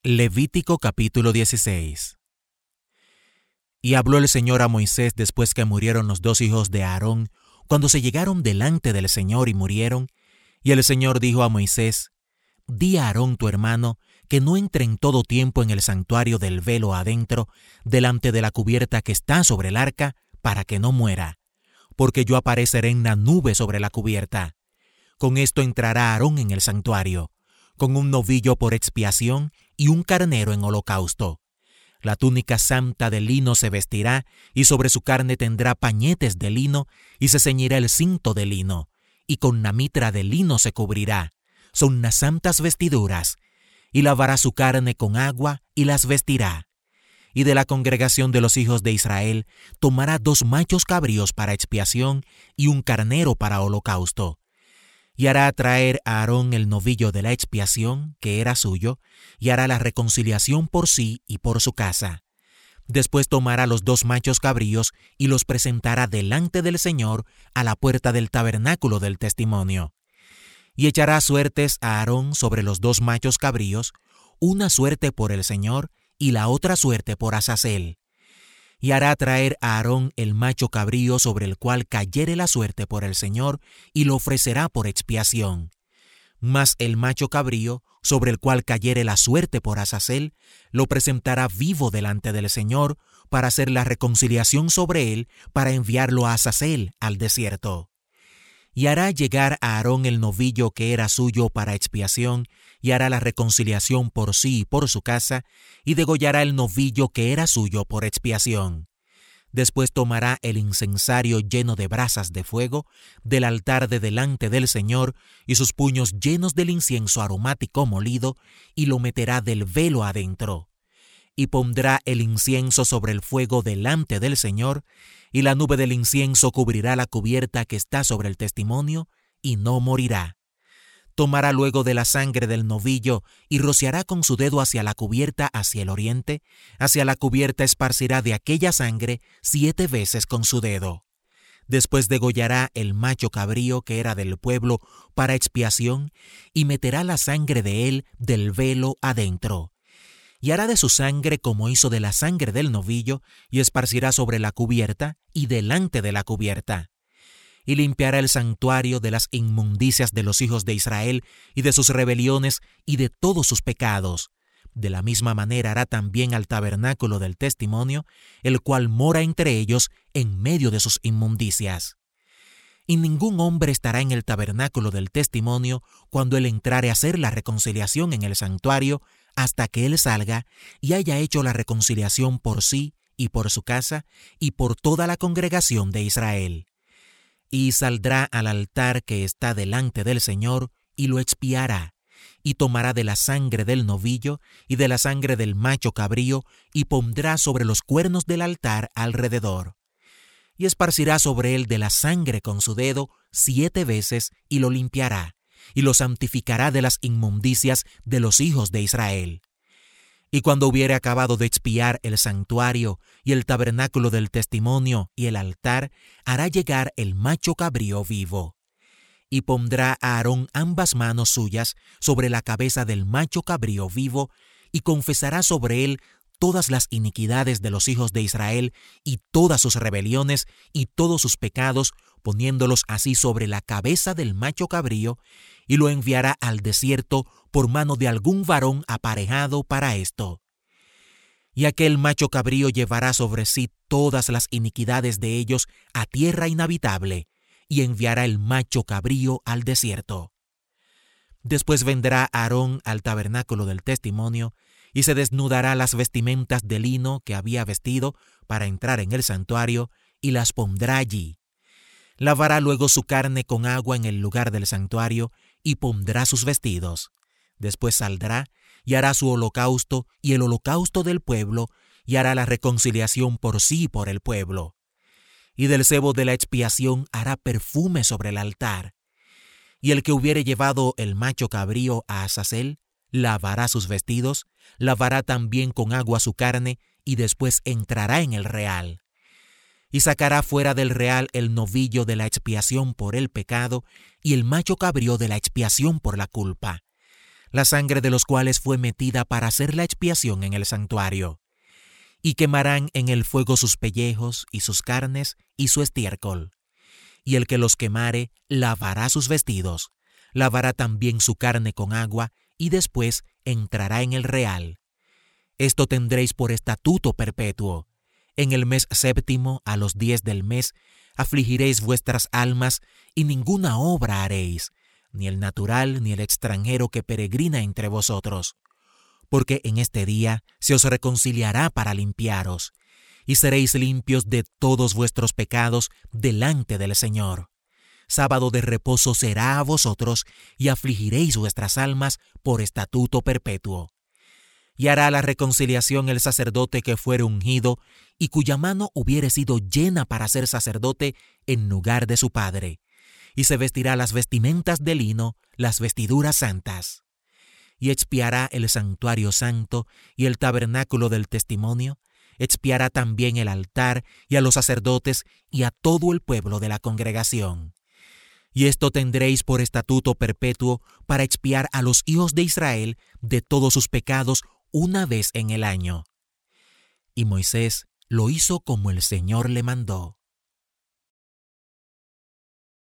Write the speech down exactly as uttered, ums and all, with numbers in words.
Levítico capítulo dieciséis. Y habló el Señor a Moisés después que murieron los dos hijos de Aarón, cuando se llegaron delante del Señor y murieron. Y el Señor dijo a Moisés: Di a Aarón tu hermano que no entre en todo tiempo en el santuario del velo adentro, delante de la cubierta que está sobre el arca, para que no muera, porque yo apareceré en la nube sobre la cubierta. Con esto entrará Aarón en el santuario, con un novillo por expiación y un carnero en holocausto. La túnica santa de lino se vestirá, y sobre su carne tendrá pañetes de lino, y se ceñirá el cinto de lino, y con la mitra de lino se cubrirá. Son unas santas vestiduras. Y lavará su carne con agua, y las vestirá. Y de la congregación de los hijos de Israel tomará dos machos cabríos para expiación, y un carnero para holocausto. Y hará traer a Aarón el novillo de la expiación, que era suyo, y hará la reconciliación por sí y por su casa. Después tomará los dos machos cabríos y los presentará delante del Señor a la puerta del tabernáculo del testimonio. Y echará suertes a Aarón sobre los dos machos cabríos, una suerte por el Señor y la otra suerte por Azazel. Y hará traer a Aarón el macho cabrío sobre el cual cayere la suerte por el Señor, y lo ofrecerá por expiación. Mas el macho cabrío, sobre el cual cayere la suerte por Azazel, lo presentará vivo delante del Señor, para hacer la reconciliación sobre él, para enviarlo a Azazel al desierto. Y hará llegar a Aarón el novillo que era suyo para expiación, y hará la reconciliación por sí y por su casa, y degollará el novillo que era suyo por expiación. Después tomará el incensario lleno de brasas de fuego del altar de delante del Señor, y sus puños llenos del incienso aromático molido, y lo meterá del velo adentro. Y pondrá el incienso sobre el fuego delante del Señor, y la nube del incienso cubrirá la cubierta que está sobre el testimonio, y no morirá. Tomará luego de la sangre del novillo, y rociará con su dedo hacia la cubierta hacia el oriente, hacia la cubierta esparcirá de aquella sangre siete veces con su dedo. Después degollará el macho cabrío que era del pueblo para expiación, y meterá la sangre de él del velo adentro. Y hará de su sangre como hizo de la sangre del novillo, y esparcirá sobre la cubierta y delante de la cubierta. Y limpiará el santuario de las inmundicias de los hijos de Israel y de sus rebeliones y de todos sus pecados. De la misma manera hará también al tabernáculo del testimonio, el cual mora entre ellos en medio de sus inmundicias. Y ningún hombre estará en el tabernáculo del testimonio cuando él entrare a hacer la reconciliación en el santuario, hasta que él salga y haya hecho la reconciliación por sí y por su casa y por toda la congregación de Israel. Y saldrá al altar que está delante del Señor, y lo expiará, y tomará de la sangre del novillo y de la sangre del macho cabrío, y pondrá sobre los cuernos del altar alrededor. Y esparcirá sobre él de la sangre con su dedo siete veces, y lo limpiará, y lo santificará de las inmundicias de los hijos de Israel. Y cuando hubiere acabado de expiar el santuario y el tabernáculo del testimonio y el altar, hará llegar el macho cabrío vivo. Y pondrá a Aarón ambas manos suyas sobre la cabeza del macho cabrío vivo, y confesará sobre él todas las iniquidades de los hijos de Israel y todas sus rebeliones y todos sus pecados, poniéndolos así sobre la cabeza del macho cabrío, y lo enviará al desierto por mano de algún varón aparejado para esto. Y aquel macho cabrío llevará sobre sí todas las iniquidades de ellos a tierra inhabitable, y enviará el macho cabrío al desierto. Después vendrá Aarón al tabernáculo del testimonio, y se desnudará las vestimentas de lino que había vestido para entrar en el santuario, y las pondrá allí. Lavará luego su carne con agua en el lugar del santuario, y pondrá sus vestidos. Después saldrá y hará su holocausto y el holocausto del pueblo, y hará la reconciliación por sí y por el pueblo. Y del sebo de la expiación hará perfume sobre el altar. Y el que hubiere llevado el macho cabrío a Azazel, lavará sus vestidos, lavará también con agua su carne, y después entrará en el real. Y sacará fuera del real el novillo de la expiación por el pecado, y el macho cabrío de la expiación por la culpa. la sangre de los cuales fue metida para hacer la expiación en el santuario. Y quemarán en el fuego sus pellejos y sus carnes y su estiércol. Y el que los quemare lavará sus vestidos, lavará también su carne con agua, y después entrará en el real. Esto tendréis por estatuto perpetuo. En el mes séptimo, a los diez del mes, afligiréis vuestras almas, y ninguna obra haréis, ni el natural ni el extranjero que peregrina entre vosotros. Porque en este día se os reconciliará para limpiaros, y seréis limpios de todos vuestros pecados delante del Señor. Sábado de reposo será a vosotros, y afligiréis vuestras almas por estatuto perpetuo. Y hará la reconciliación el sacerdote que fuere ungido, y cuya mano hubiere sido llena para ser sacerdote en lugar de su padre. Y se vestirá las vestimentas de lino, las vestiduras santas. Y expiará el santuario santo y el tabernáculo del testimonio, expiará también el altar y a los sacerdotes y a todo el pueblo de la congregación. Y esto tendréis por estatuto perpetuo para expiar a los hijos de Israel de todos sus pecados una vez en el año. Y Moisés lo hizo como el Señor le mandó.